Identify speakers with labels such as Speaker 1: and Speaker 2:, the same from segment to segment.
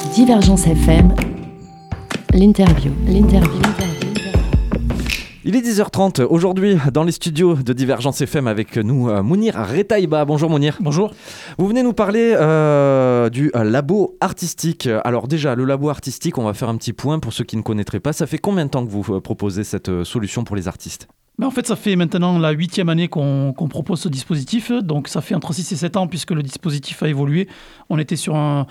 Speaker 1: Divergence FM, l'interview.
Speaker 2: Il est 10h30 aujourd'hui dans les studios de Divergence FM avec nous Mounir Retaïba. Bonjour Mounir.
Speaker 3: Bonjour.
Speaker 2: Vous venez nous parler du labo artistique. Alors déjà, le labo artistique, on va faire un petit point pour ceux qui ne connaîtraient pas. Ça fait combien de temps que vous proposez cette solution pour les artistes ?
Speaker 3: En fait, ça fait maintenant la 8e année qu'on propose ce dispositif. Donc, ça fait entre 6 et 7 ans puisque le dispositif a évolué. On était sur un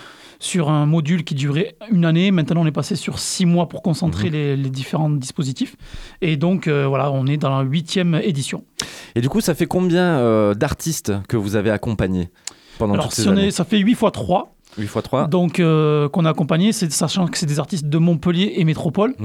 Speaker 3: module qui durait une année. Maintenant, on est passé sur 6 mois pour concentrer les différents dispositifs. Et donc, voilà, on est dans la 8e édition.
Speaker 2: Et du coup, ça fait combien d'artistes que vous avez accompagnés pendant toutes ces années ?
Speaker 3: Ça fait 8 x 3.
Speaker 2: 8 x 3.
Speaker 3: Donc, qu'on a accompagné, sachant que c'est des artistes de Montpellier et Métropole,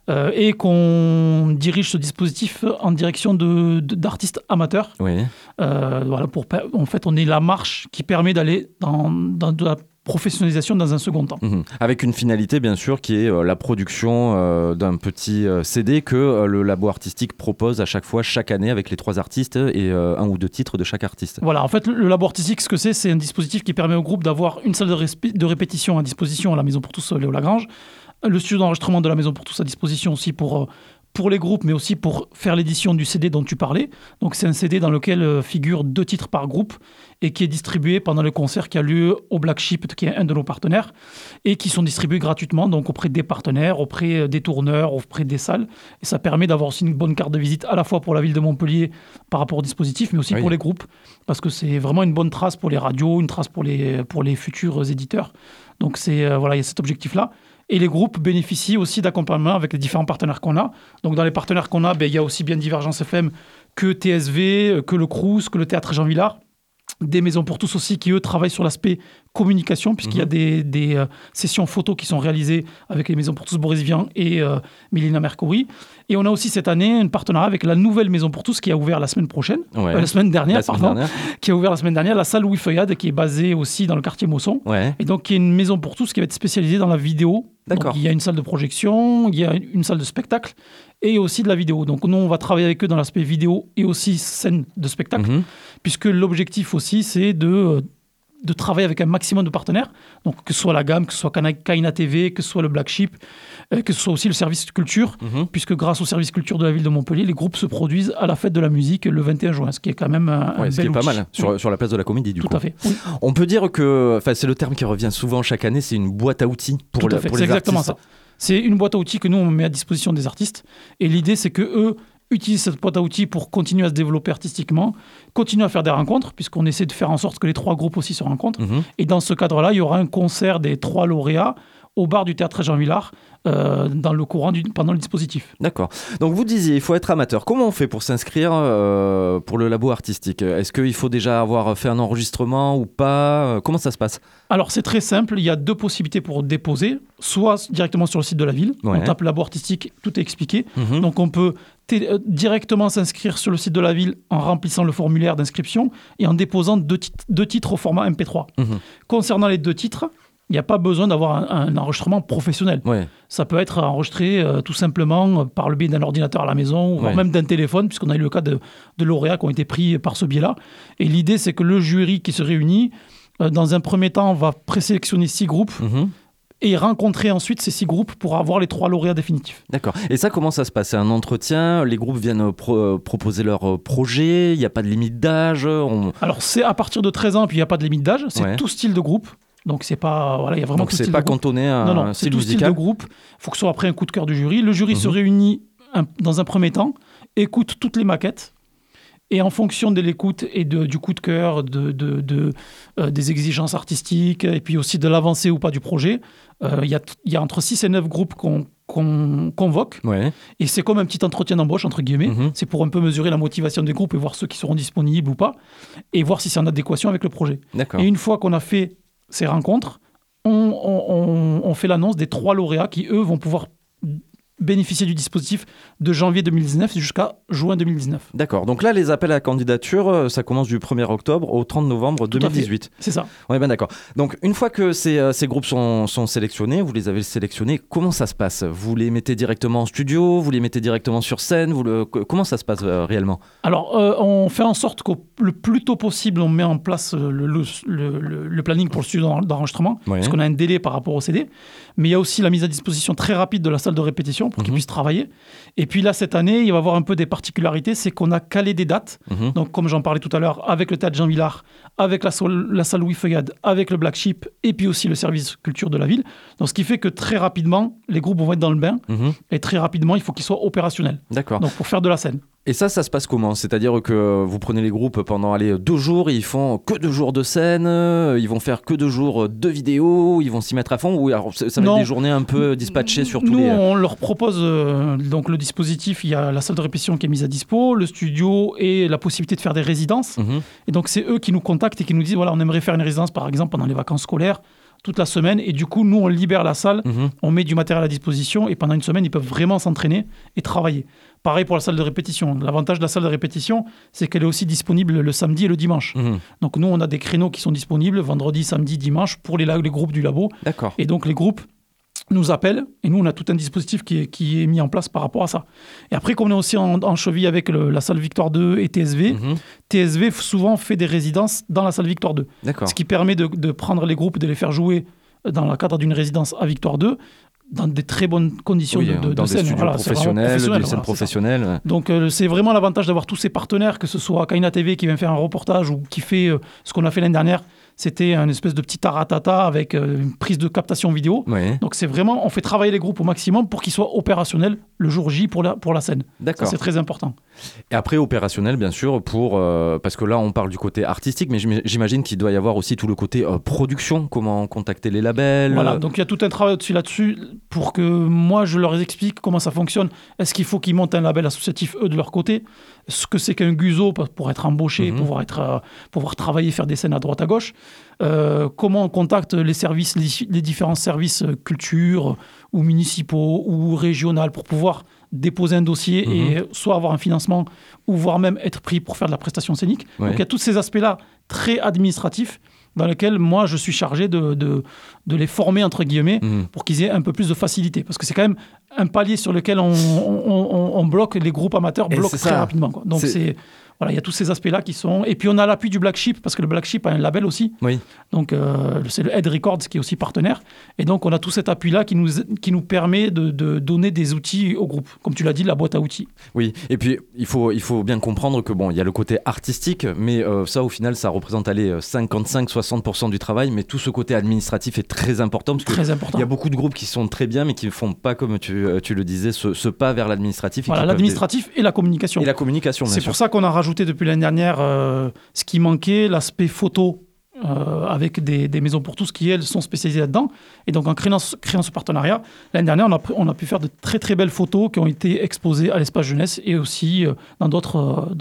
Speaker 3: et qu'on dirige ce dispositif en direction d'artistes amateurs.
Speaker 2: Oui.
Speaker 3: Voilà, en fait, on est la marche qui permet d'aller dans de la professionnalisation dans un second temps.
Speaker 2: Avec une finalité, bien sûr, qui est la production d'un petit CD que le labo artistique propose à chaque fois, chaque année, avec les 3 artistes et 1 ou 2 titres de chaque artiste.
Speaker 3: Voilà, en fait, le labo artistique, ce que c'est un dispositif qui permet au groupe d'avoir une salle de répétition à disposition à la Maison pour tous, Léo Lagrange, le studio d'enregistrement de la Maison pour tous à disposition aussi pour les groupes, mais aussi pour faire l'édition du CD dont tu parlais. Donc, c'est un CD dans lequel figurent 2 titres par groupe et qui est distribué pendant le concert qui a lieu au Black Sheep, qui est un de nos partenaires, et qui sont distribués gratuitement donc auprès des partenaires, auprès des tourneurs, auprès des salles. Et ça permet d'avoir aussi une bonne carte de visite à la fois pour la ville de Montpellier par rapport au dispositif, mais aussi pour les groupes, parce que c'est vraiment une bonne trace pour les radios, une trace pour les futurs éditeurs. Donc, voilà, il y a cet objectif-là. Et les groupes bénéficient aussi d'accompagnement avec les différents partenaires qu'on a. Donc, dans les partenaires qu'on a, il y a aussi bien Divergence FM que TSV, que le Crous, que le Théâtre Jean Villard. Des Maisons pour tous aussi qui, eux, travaillent sur l'aspect communication, puisqu'il y a des sessions photos qui sont réalisées avec les Maisons pour tous Boris Vian et Mélina Mercouri. Et on a aussi cette année un partenariat avec la nouvelle Maison pour tous qui a ouvert la semaine dernière, qui a ouvert la semaine dernière, la salle Louis Feuillade, qui est basée aussi dans le quartier Mosson. Ouais. Et donc, qui est une Maison pour tous qui va être spécialisée dans la vidéo. D'accord. Donc, il y a une salle de projection, il y a une salle de spectacle et aussi de la vidéo. Donc, nous, on va travailler avec eux dans l'aspect vidéo et aussi scène de spectacle, puisque l'objectif aussi, c'est de travailler avec un maximum de partenaires, donc que ce soit la gamme, que ce soit Kaina TV, que ce soit le Black Sheep, que ce soit aussi le service culture, puisque grâce au service culture de la ville de Montpellier, les groupes se produisent à la fête de la musique le 21 juin, ce qui est quand même un bel outil. Ce qui est pas mal,
Speaker 2: sur la place de la Comédie, du coup.
Speaker 3: Tout à fait. Oui.
Speaker 2: On peut dire que, c'est le terme qui revient souvent chaque année, c'est une boîte à outils pour les artistes.
Speaker 3: C'est exactement ça. C'est une boîte à outils que nous, on met à disposition des artistes, et l'idée, c'est que eux utilisent cette boîte à outils pour continuer à se développer artistiquement, continuer à faire des rencontres, puisqu'on essaie de faire en sorte que les 3 groupes aussi se rencontrent. Et dans ce cadre-là, il y aura un concert des 3 lauréats au bar du Théâtre Jean Villard pendant le dispositif.
Speaker 2: D'accord. Donc vous disiez, il faut être amateur. Comment on fait pour s'inscrire pour le labo artistique ? Est-ce qu'il faut déjà avoir fait un enregistrement ou pas ? Comment ça se passe ?
Speaker 3: Alors c'est très simple, il y a 2 possibilités pour déposer, soit directement sur le site de la ville, on tape labo artistique, tout est expliqué. Donc on peut directement s'inscrire sur le site de la ville en remplissant le formulaire d'inscription et en déposant 2 titres au format MP3. Concernant les 2 titres, il n'y a pas besoin d'avoir un enregistrement professionnel. Ça peut être enregistré tout simplement par le biais d'un ordinateur à la maison ou même d'un téléphone, puisqu'on a eu le cas de lauréats qui ont été pris par ce biais-là. Et l'idée, c'est que le jury qui se réunit, dans un premier temps, va présélectionner 6 groupes et rencontrer ensuite ces 6 groupes pour avoir les 3 lauréats définitifs. D'accord.
Speaker 2: Et ça, comment ça se passe ? C'est un entretien ? Les groupes viennent proposer leur projet ? Il n'y a pas de limite d'âge ?
Speaker 3: Alors, c'est à partir de 13 ans, puis il n'y a pas de limite d'âge. C'est tout style de groupe. Donc, c'est pas... Voilà, il y a vraiment
Speaker 2: tout style de groupe. Donc, c'est pas cantonné à un style musical ? Non, c'est tout style de groupe. Il faut que ce soit après un coup de cœur du jury. Le jury se réunit dans un premier temps, écoute toutes les maquettes, et en fonction de l'écoute et du coup de cœur, des exigences artistiques, et puis aussi de l'avancée ou pas du projet, il y a entre 6 et 9 groupes qu'on convoque. Et c'est comme un petit entretien d'embauche, entre guillemets. C'est pour un peu mesurer la motivation des groupes et voir ceux qui seront disponibles ou pas, et voir si c'est en adéquation avec le projet. D'accord. Et une fois qu'on a fait ces rencontres, on fait l'annonce des 3 lauréats qui, eux, vont pouvoir bénéficier du dispositif de janvier 2019 jusqu'à juin 2019.
Speaker 4: D'accord. Donc là, les appels à candidature, ça commence du 1er octobre au 30 novembre 2018.
Speaker 2: C'est ça.
Speaker 4: Oui, ben d'accord. Donc, une fois que ces groupes sont sélectionnés, vous les avez sélectionnés, comment ça se passe ? Vous les mettez directement en studio ? Vous les mettez directement sur scène ? Comment ça se passe réellement ?
Speaker 2: Alors, on fait en sorte que le plus tôt possible, on met en place le planning pour le studio d'enregistrement, parce qu'on a un délai par rapport au CD. Mais il y a aussi la mise à disposition très rapide de la salle de répétition pour qu'ils puissent travailler. Et puis là, cette année, il va y avoir un peu des particularités, c'est qu'on a calé des dates. Donc, comme j'en parlais tout à l'heure, avec le Théâtre Jean Villard, avec la salle Louis Feuillade, avec le Black Sheep, et puis aussi le service culture de la ville. Donc, ce qui fait que très rapidement, les groupes vont être dans le bain, et très rapidement, il faut qu'ils soient opérationnels.
Speaker 4: D'accord.
Speaker 2: Donc, pour faire de la scène.
Speaker 4: Et ça se passe comment ? C'est-à-dire que vous prenez les groupes pendant 2 jours, ils font que 2 jours de scène, ils vont faire que 2 jours de vidéos, ils vont s'y mettre à fond, ou alors ça va être des journées un peu dispatchées sur tous les...
Speaker 2: Nous, on leur propose donc le dispositif, il y a la salle de répétition qui est mise à dispo, le studio et la possibilité de faire des résidences. Et donc c'est eux qui nous contactent et qui nous disent, voilà, on aimerait faire une résidence par exemple pendant les vacances scolaires, toute la semaine, et du coup nous on libère la salle, on met du matériel à disposition et pendant une semaine ils peuvent vraiment s'entraîner et travailler. Pareil pour la salle de répétition. L'avantage de la salle de répétition, c'est qu'elle est aussi disponible le samedi et le dimanche. Donc nous on a des créneaux qui sont disponibles vendredi, samedi, dimanche pour les groupes du labo.
Speaker 4: D'accord.
Speaker 2: Et donc les groupes nous appellent et nous on a tout un dispositif qui est mis en place par rapport à ça. Et après, comme on est aussi en cheville avec la salle Victoire 2 et TSV, TSV souvent fait des résidences dans la salle Victoire 2.
Speaker 4: D'accord.
Speaker 2: Ce qui permet de prendre les groupes et de les faire jouer dans le cadre d'une résidence à Victoire 2 dans des très bonnes conditions
Speaker 4: dans
Speaker 2: scène.
Speaker 4: Des studios professionnels, des scènes professionnelles.
Speaker 2: Donc c'est vraiment l'avantage d'avoir tous ces partenaires, que ce soit Kaina TV qui vient faire un reportage ou qui fait ce qu'on a fait l'année dernière. C'était un espèce de petit taratata avec une prise de captation vidéo. Donc c'est vraiment, on fait travailler les groupes au maximum pour qu'ils soient opérationnels le jour J pour la scène.
Speaker 4: D'accord.
Speaker 2: Ça, c'est très important.
Speaker 4: Et après opérationnel, bien sûr, parce que là on parle du côté artistique, mais j'imagine qu'il doit y avoir aussi tout le côté production, comment contacter les labels.
Speaker 2: Voilà, donc il y a tout un travail là-dessus pour que moi je leur explique comment ça fonctionne. Est-ce qu'il faut qu'ils montent un label associatif eux de leur côté ? Ce que c'est qu'un GUSO pour être embauché, pouvoir travailler, faire des scènes à droite à gauche. Comment on contacte les différents services culture ou municipaux ou régionaux pour pouvoir déposer un dossier et soit avoir un financement ou voire même être pris pour faire de la prestation scénique. Donc il y a tous ces aspects-là très administratifs dans lesquels moi je suis chargé de les former entre guillemets pour qu'ils aient un peu plus de facilité, parce que c'est quand même un palier sur lequel on bloque, les groupes amateurs bloquent très rapidement, quoi. Donc voilà, il y a tous ces aspects-là qui sont... Et puis on a l'appui du Black Sheep, parce que le Black Sheep a un label aussi. Donc c'est le Head Records qui est aussi partenaire. Et donc on a tout cet appui-là qui nous permet de donner des outils au groupe. Comme tu l'as dit, la boîte à outils.
Speaker 4: Oui, et puis il faut bien comprendre que il y a le côté artistique, mais ça au final ça représente 55-60% du travail, mais tout ce côté administratif est très important, parce qu'il y a beaucoup de groupes qui sont très bien, mais qui ne font pas, comme tu le disais, ce pas vers l'administratif.
Speaker 2: Voilà, l'administratif et la communication.
Speaker 4: Et la communication, bien sûr.
Speaker 2: C'est pour ça qu'on a rajouté depuis l'année dernière ce qui manquait, l'aspect photo avec des maisons pour tous qui, elles, sont spécialisées là-dedans. Et donc, en créant ce partenariat, l'année dernière, on a pu faire de très, très belles photos qui ont été exposées à l'espace jeunesse et aussi dans d'autres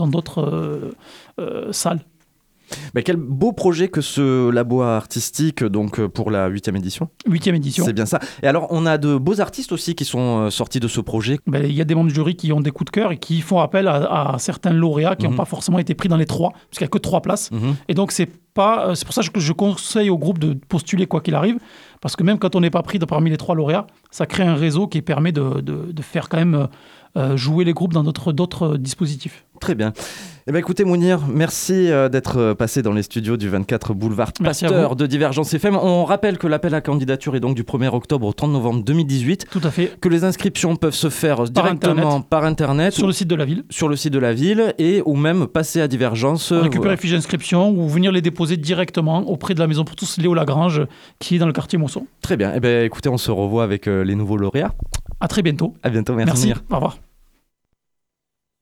Speaker 2: salles.
Speaker 4: Mais quel beau projet que ce labo artistique, donc pour la 8e édition.
Speaker 2: 8e édition.
Speaker 4: C'est bien ça. Et alors, on a de beaux artistes aussi qui sont sortis de ce projet.
Speaker 2: Il y a des membres du jury qui ont des coups de cœur et qui font appel à certains lauréats qui n'ont pas forcément été pris dans les 3, parce qu'il n'y a que 3 places. Et donc, c'est pour ça que je conseille au groupe de postuler quoi qu'il arrive, parce que même quand on n'est pas pris parmi les 3 lauréats, ça crée un réseau qui permet de faire quand même jouer les groupes dans d'autres dispositifs.
Speaker 4: Très bien. Eh bien, écoutez, Mounir, merci d'être passé dans les studios du 24 boulevard Pasteur de Divergence FM. On rappelle que l'appel à candidature est donc du 1er octobre au 30 novembre 2018.
Speaker 2: Tout à fait.
Speaker 4: Que les inscriptions peuvent se faire directement par Internet.
Speaker 2: Sur le site de la ville.
Speaker 4: Sur le site de la ville, ou même passer à Divergence.
Speaker 2: Récupérer les fiches d'inscription ou venir les déposer directement auprès de la Maison pour tous Léo Lagrange, qui est dans le quartier Monceau.
Speaker 4: Très bien. Eh bien, écoutez, on se revoit avec les nouveaux lauréats.
Speaker 2: À très bientôt.
Speaker 4: À bientôt, merci.
Speaker 2: Au revoir.